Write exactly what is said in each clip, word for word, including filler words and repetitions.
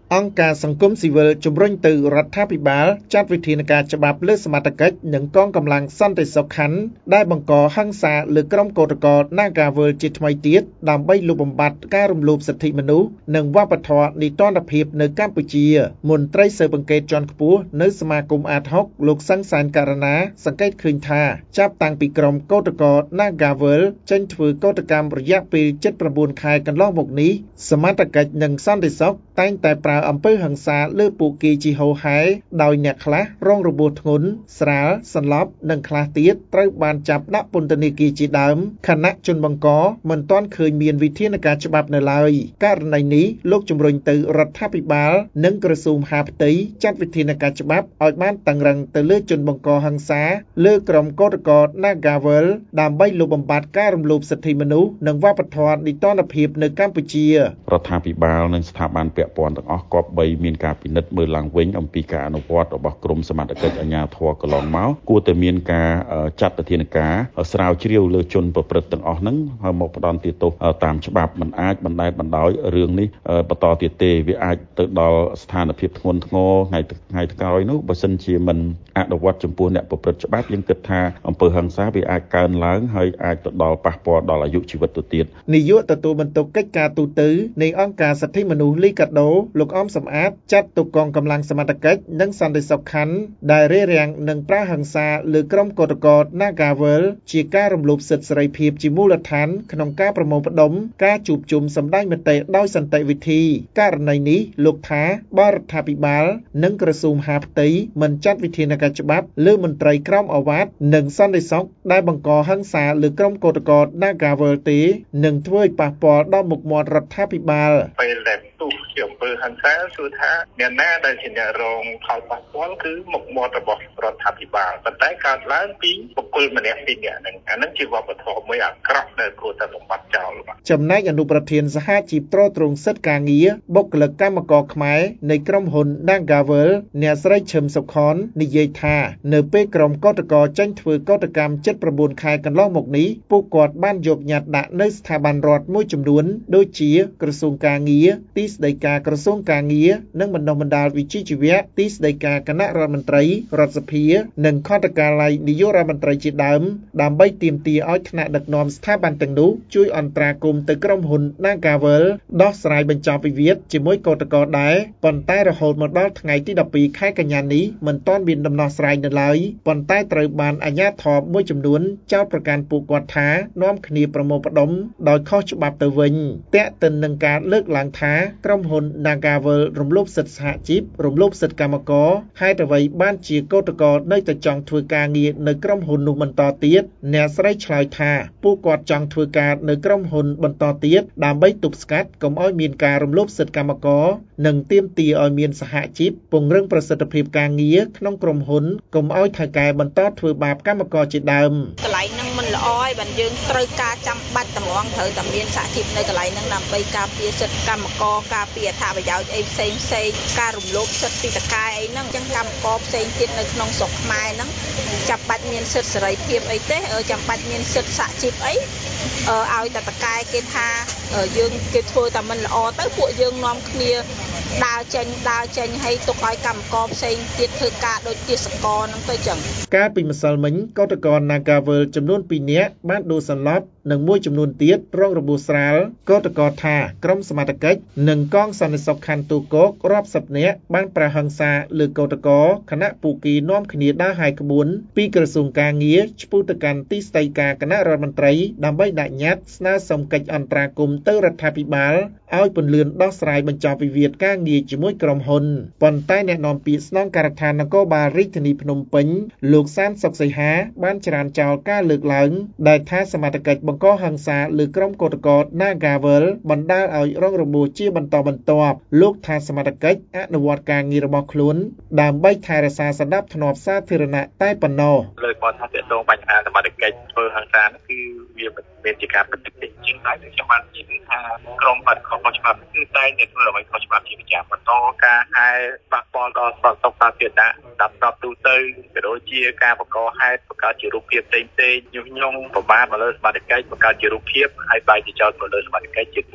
អង្គការសង្គមស៊ីវិលជំរុញទៅរដ្ឋាភិបាលចាត់វិធានការច្បាប់លើសមត្ថកិច្ចនិងកងកម្លាំងសន្តិសុខខណ្ឌដែលបង្កហិង្សាលើក្រុមកោតក្រ Nagawal ជាថ្មីទៀតដើម្បីលុបបំបាត់ការរំលោភសិទ្ធិមនុស្សនិងវប្បធម៌នីតិរដ្ឋភាពនៅកម្ពុជាមន្ត្រីស៊ើបអង្កេតជាន់ខ្ពស់នៅសមាគមអាតហុកលោកសង្សានករណាសង្កេតឃើញថាចាប់តាំងពីក្រុមកោតក្រ Nagawal ចេញធ្វើកោតកម្មរយៈពេលជិត៩ខែកន្លងមកនេះសមត្ថកិច្ចនិងសន្តិសុខតែងតែប្រើអំពើហិង្សាលើពួកគេជាហូរហែដោយអ្នកខ្លះរងរបួសធ្ងន់ស្រាលសន្លប់និងខ្លះទៀតត្រូវបានចាប់ដាក់ពន្ធនាគារជាដើមខណៈជនបង្កមិនទាន់ឃើញមានវិធានការច្បាប់នៅឡើយករណីនេះលោកជំរុញទៅរដ្ឋាភិបាលនិងក្រសួងមហាផ្ទៃចាត់វិធានការច្បាប់ឲ្យបានតឹងរ៉ឹងទៅលើជនបង្កហិង្សាលើក្រុមកោតក្រ Nagawal ដើម្បីលុបបំបាត់ការរំលោភសិទ្ធិមនុស្សនិងវប្បធម៌នីតិរដ្ឋភាពនៅកម្ពុជារដ្ឋាភិបាលនិងស្ថាប័នពាក់ព័ន្ធទាំងអស់គប្បីមានការពិនិត្យមើលឡើងវិញអំពីការអនុវត្តរបស់ក្រមសមត្ថកិច្ចអាជ្ញាធរកន្លងមកគួរតែមានការចាត់វិធានការស្រាវជ្រាវលើជនប្រព្រឹត្តទាំងអស់ហ្នឹងហើយមកផ្ដន់ទោសតាមច្បាប់មិនអាចបណ្តែតបណ្ដោយរឿងនេះបន្តទៀតទេវាអាចទៅដល់ស្ថានភាពធ្ងន់ធ្ងរថ្ងៃថ្ងៃក្រោយនោះបើសិនជាមិនអនុវត្តចំពោះអ្នកប្រព្រឹត្តច្បាប់យើងគិតថាអំពើហិង្សាវាអាចកើនឡើងហើយអាចទៅដល់ប៉ះពាល់ដល់អាយុជីវិតទៅទៀតនាយកទទួលបន្ទុកកិច្ចការទូតនៃអង្គការសិទ្ធិមនុស្សលីកាដូលោកអមសំអាតចាត់ទុកកងកម្លាំងសមត្ថកិច្ចនិងសន្តិសុខខណ្ឌដែលរារាំងនិងប្រើហិង្សាលើក្រុមកោតក្រ Nagawal ជាការរំលោភសិទ្ធិសេរីភាពជាមូលដ្ឋានក្នុងការប្រមូលផ្ដុំការជួបជុំសម្ដែងមតិដោយសន្តិវិធីករណីនេះលោកថាបរដ្ឋាភិបាលនិងក្រសួងមហាផ្ទៃមិនចាត់វិធានការច្បាប់លើមន្ត្រីក្រមអាវ៉ាតនិងសន្តិសុខដែលបង្កហិង្សាលើក្រុមកោតក្រ Nagawal ទេនឹងធ្វើឲ្យប៉ះពាល់ដល់មុខមាត់រដ្ឋាភិបាលពេលដែលទូជាអំពើហិង្សាគឺថាអ្នកណាដែលជាអ្នករងផលប៉ះពាល់គឺមុខមាត់របស់រដ្ឋាភិបាលប៉ុន្តែកើតឡើងពីបុគ្គលម្នាក់ពីរនាក់ហ្នឹងអានឹងជាវប្បធម៌មួយអាក្រក់ដែលគួរតែបំបត្តិចោលចំណែកអនុប្រធានសហជីពត្រួតត្រងសិទ្ធិការងារបុគ្គលិកកម្មករខ្មែរនៃក្រុមហ៊ុន Nagawal អ្នកស្រីឈឹមសុខននិយាយថានៅពេលក្រុមកោតក្រចេញធ្វើកោតកម្មជិត៩ខែកន្លងមកនេះពួកគាត់បានយកញត្តិដាក់នៅស្ថាប័នរដ្ឋមួយចំនួនដូចជាក្រសួងការងារទីស្តីការក្រសួងការងារនិងបណ្ដុះបណ្ដាលវិជ្ជាជីវៈទីស្តីការគណៈរដ្ឋមន្ត្រីរដ្ឋសភានិងខន្តកាល័យនាយករដ្ឋមន្ត្រីជាដើមដើម្បីទាមទារឲ្យថ្នាក់ដឹកនាំស្ថាប័នទាំងនោះជួយអន្តរាគមន៍ទៅក្រុមហ៊ុន Nagawal ដោះស្រាយបញ្ចប់វិវាទជាមួយកោតក្រដែរប៉ុន្តែរហូតមកដល់ថ្ងៃទីដប់ពីរខែកញ្ញានេះមិនទាន់មានដំណោះស្រាយនៅឡើយប៉ុន្តែត្រូវបានអាជ្ញាធរមួយចំនួនចោទប្រកាន់ពួកគាត់ថានាំគ្នាប្រមូលផ្ដុំដោយខុសច្បាប់ទៅវិញតាក់ទិននឹងការលើកឡើងថាក្រុមហ៊ុន Nagawal រំលោភសិទ្ធិសហជីពរំលោភសិទ្ធិកម្មករហេតុអ្វីបានជាកោតក្រនៅតែចង់ធ្វើការងារនៅក្រុមហ៊ុននោះបន្តទៀតអ្នកស្រីឆ្លើយថាពួកគាត់ចង់ធ្វើការនៅក្រុមហ៊ុនបន្តទៀតដើម្បីទប់ស្កាត់កុំឲ្យមានការរំលោភសិទ្ធិកម្មករនិងទាមទារឲ្យមានសហជីពពង្រឹងប្រសិទ្ធភាពការងារក្នុងក្រុមហ៊ុនកុំឲ្យថៅកែបន្តធ្វើបាបកម្មករជាដើមកន្លែងហ្នឹងមិនល្អឯងយើងត្រូវការចាំបាច់តម្រងត្រូវតែមានសហជីពនៅកន្លែងហ្នឹងដើម្បីការពារសិទ្ធិកម្មករការពារអត្ថប្រយោជន៍អីផ្សេងផ្សេងការរំលោភសិទ្ធិពីតកែអីហ្នឹងអញ្ចឹងកម្មករផ្សេងទៀតនៅក្នុងស្រុកខ្មែរហ្នឹងចាំបាច់មានសិទ្ធិសេរីភាពអីទេចាំបាច់មានសិទ្ធិសហជីពអីឲ្យតែតកែគេថាយើងគេធ្វើតែមិនល្អទៅពួកយើងនាំគ្នាដើរចេញដើរចេញឲ្យទុកឲ្យកម្មករផ្សេងទៀតធ្វើការដូចជាសកលហ្នឹងទៅចឹងកាលពីម្សិលមិញកោតក្រ Nagawal ចំនួនពីរនាក់បានដួលសន្លប់និងមួយចំនួនទៀតរងរបួសស្រាលកោតក្រថាក្រុមសមត្ថកិច្ចនិងកងសន្តិសុខខណ្ឌទូកោករាប់សិបនាក់បានប្រហិង្សាលើកោតក្រខណៈពួកគេនាំគ្នាដើរហាយក្បួនពីក្រសួងការងារឆ្ពោះទៅកាន់ទីស្តីការគណៈរដ្ឋមន្ត្រីដើម្បីដាក់ញត្តិស្នើសុំកិច្ចអន្តរាគមន៍ទៅរដ្ឋាភិបាលឲ្យពន្យាដោះស្រាយបញ្ចប់វិវាទការងារជាមួយក្រុមហ៊ុនប៉ុន្តែអ្នកនាំពាក្យស្នងការដ្ឋាននគរបាលរាជធានីភ្នំពេញលោកសានសុកសីហាបានច្រានចោលការលើកឡើងដែលថាសមត្ថកិច្ចបង្កហិង្សាលើក្រុមកោតក្រ Nagawal បណ្ដាលឲ្យរងរបួសជាបន្តបន្ទាប់លោកថាសមត្ថកិច្ចអនុវត្តការងាររបស់ខ្លួនដើម្បីថែរក្សាសណ្ដាប់ធ្នាប់សាធារណៈតែប៉ុណ្ណោះលើកគាត់ថាទាក់ទងបញ្ហាសមត្ថកិច្ចធ្វើហិង្សាគឺវាមានជាការពិតទេជាងតែខ្ញុំបានជឿថាក្រុមបាត់ខុសច្បាប់គឺតែតែធ្វើអ្វីខុសច្បាប់ជាប្រចាំបន្តការហែប៉ះពាល់ដល់សន្តិសុខសាធារណៈដាប់ស្រាប់ទូទៅក៏ដូចជាការបង្កហេតុបង្កើតជារូបភាពផ្សេងផ្សេងញុះញង់ប្រមាថមកលើសមត្ថកិច្ចបង្កើតជារូបភាពហើយបែរជាចោទមកលើសមត្ថកិច្ចជា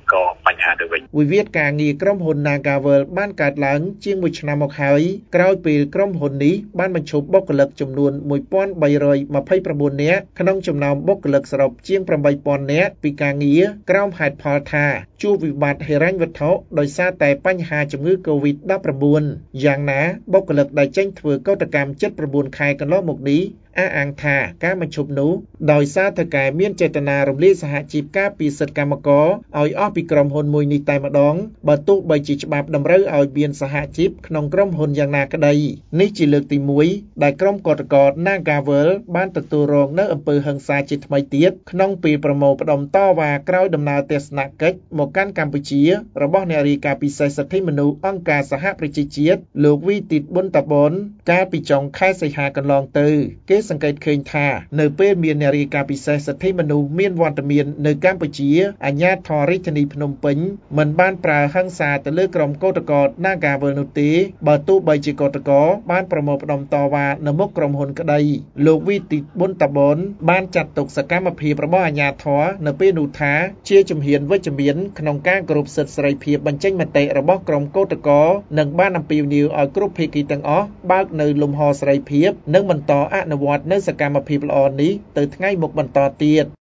កបញ្ហាទៅវិញវិវាទការងារក្រុមហ៊ុន Nagavel បានកើតឡើងជាងមួយឆ្នាំមកហើយក្រោយពេលក្រុមហ៊ុននេះបានបញ្ឈប់បុគ្គលិកចំនួនមួយពាន់បីរយម្ភៃប្រាំបួននាក់ក្នុងចំណោមបុគ្គលិកសរុបជាងប្រាំបីពាន់នាក់ពីការងារក្រោមហេតុផលថាជួបវិបត្តិហិរញ្ញវត្ថុដោយសារតែបញ្ហាជំងឺ កូវីដ ដប់ប្រាំបួន យ៉ាងណាបុគ្គលិកដែលចេញធ្វើកោតកម្មជិតប្រាំបួនខែកន្លងមកនេះអះអាងថាការបញ្ឈប់នោះដោយសារតែការមានចេតនារំលាយសហជីពការពារសិទ្ធិកម្មករឲ្យអស់ពីក្រុមហ៊ុនមួយនេះតែម្ដងបើទោះបីជាច្បាប់តម្រូវឲ្យមានសហជីពក្នុងក្រុមហ៊ុនយ៉ាងណាក្ដីនេះជាលើកទីមួយដែលក្រុមកោតក្រ Nagavel បានទទួលរងនៅអំពើហិង្សាជាថ្មីទៀតក្នុងពេលប្រមូលផ្ដុំតវ៉ាក្រោយដំណើរទស្សនកិច្ចមកកាន់កម្ពុជារបស់អ្នករាយការណ៍ពិសេសសិទ្ធិមនុស្សអង្គការសហប្រជាជាតិលោកវីទីតប៊ុនតាបនកាលពីចុងខែសីហាកន្លងទៅគេសង្កេតឃើញថានៅពេលមានអ្នករាយការណ៍ពិសេសសិទ្ធិមនុស្សមានវត្តមាននៅកម្ពុជាអាជ្ញាធររាជធានីភ្នំពេញមិនបានប្រើហិង្សាទៅលើក្រុមកោតក្រ Nagavel នោះទេបើទោះបីជាកោតក្របានប្រមូលផ្ដុំតវ៉ានៅមុខក្រុមហ៊ុនក្ដីលោកវីទីតប៊ុនតាបនបានចាត់ទុកសកម្មភាពរបស់អាជ្ញាធរនៅពេលនោះថាជាជំហានវិជ្ជមានក្នុងការគោរពសិទ្ធិសេរីភាពបញ្ចេញមតិរបស់ក្រុមកោតក្រនិងបានអំពាវនាវឲ្យគ្រប់ភាគីទាំងអស់បើកនៅលំហសេរីភាពនិងបន្តអនុវត្តនៅសកម្មភាពល្អនេះទៅថ្ងៃមុខបន្តទៀត